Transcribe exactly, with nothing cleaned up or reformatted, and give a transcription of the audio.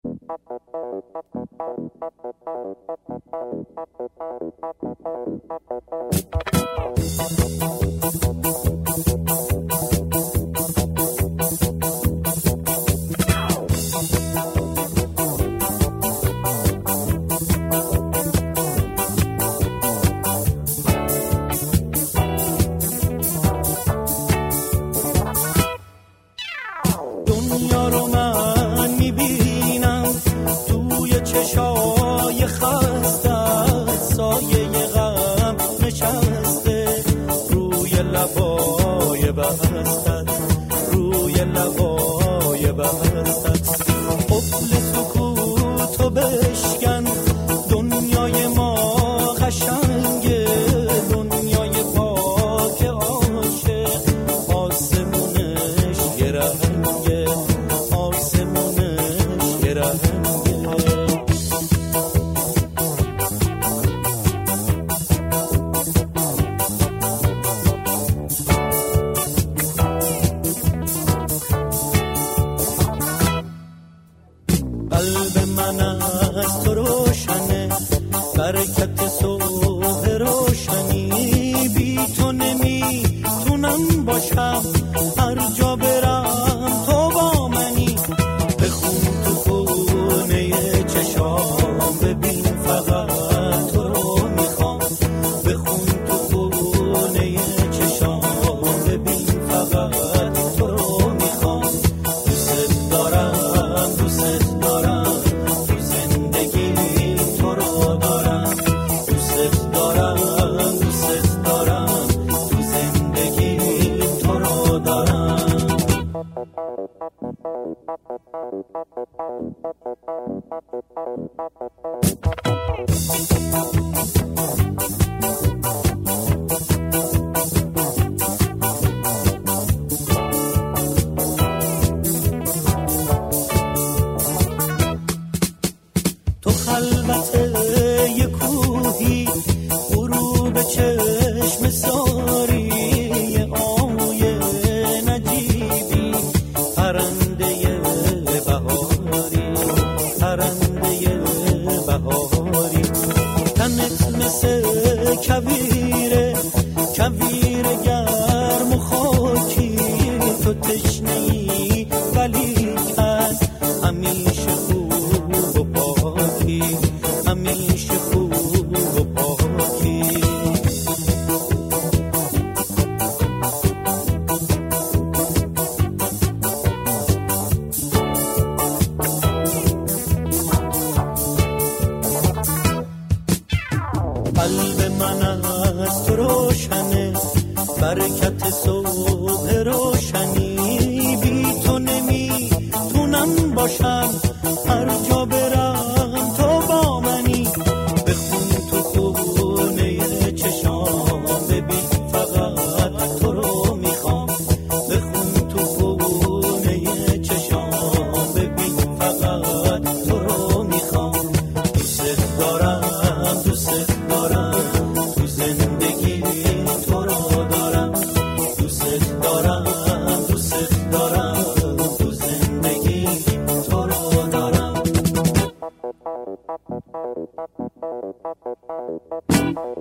دنیا رو من میبینم توی چشای خسته، سایه غم نشسته روی لبای بستت، روی لبای بستت. قفل سکوتو بشکن، دنیای ما قشنگه، دنیای پاک عاشق، آسمونش یه رنگه، آسمونش یه رنگه. قلب من از تو روشنه، برکت صبح روشنی، بی تو نمیتونم باشم، هر جا برم تو با منی. بخون تو خونه چشام، ببین فقط تو رو میخوام. بخون تو خونه چشام، ببین فقط تو رو میخوام. دوست دارم، دوست دارم، تو زندگی تو رو دارم. دوست دارم، دوست دارم، تو زندگی تو رو دارم. تو خلوت یه کوهی، غروب چشم ساری، یه آیه نجیبی، پرنده بهاری، پرنده بهاری. تنت مثل کویره، کویر گرم و خاکی، تو تشنه‌ای ولی کن همیشه خوب و پاکی، همیشه خوب و پاکی. قلب من از تو روشنه، برکت صبح روشنی، بی تو نمیتونم باشم، هر جا برم تو با منی. بخون تو خونه چشام، ببین فقط تو رو میخوام. بخون تو خونه چشام، ببین فقط تو رو میخوام. دوست دارم، دوست دارم، تو زندگی تو رو دارم. دوست دارم، دوست دارم، تو زندگی تو رو دارم.